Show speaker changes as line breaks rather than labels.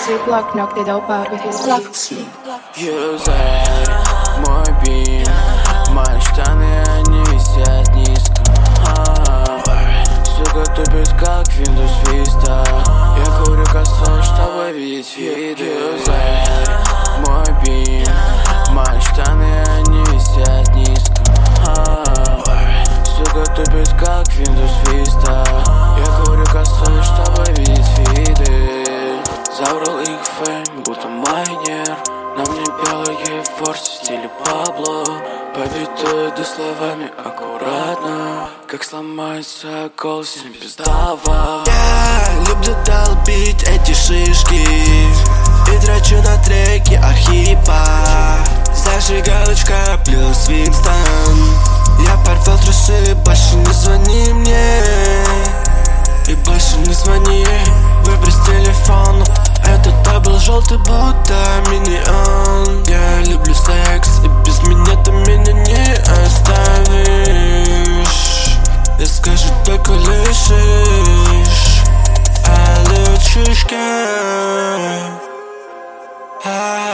Snoop Lock knocked it up out with his beats.
Юзай мой бим, мои штаны, они висят низко. Сука тупит, как Windows Vista. Я курю косу, чтобы видеть виды. Юзай мой бим, мои штаны, они висят низко. Сука тупит, как Windows Vista. Я курю косу, чтобы видеть виды. Забрал их фейм, будто майнер. На мне белые форсы в стиле Пабло, побитые да словами аккуратно. Как сломается голос, не пиздава.
Я люблю долбить эти шишки и трачу на треки Архипа. Зажигалочка плюс Винстон. Я порвал трусы, больше не звони мне. И больше не звони, выбрось телефон. Этот дабл желтый, будто миньон. Я люблю секс, и без меня ты меня не оставишь. Я скажу, только лишишь. А лучишка